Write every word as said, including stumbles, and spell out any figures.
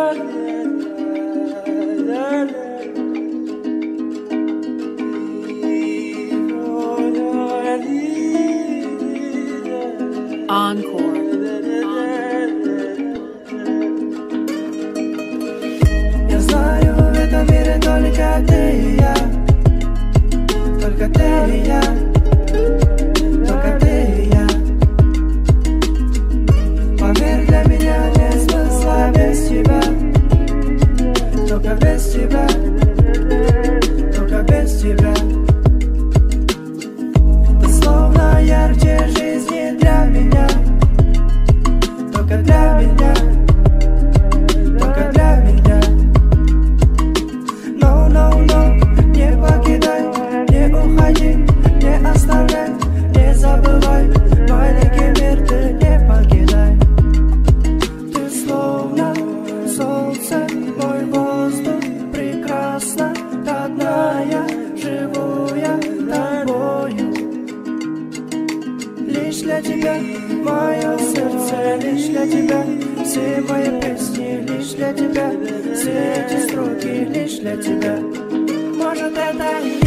Encore. Я знаю, в этом мире только ты и я, только ты и я, только ты и я. Поверь, для меня нет смысла без тебя, только без тебя, только без тебя. Ты словно ярче жизни для меня, только для меня, только для меня. No, no, no, не покидай, не уходи, не оставляй, не забывай, маленький мир ты не покидай. Ты словно солнце, мой воздух, прекрасно, родная, живу я тобою. Лишь для тебя мое сердце, лишь для тебя все мои песни, лишь для тебя все эти строки, лишь для тебя. Может, это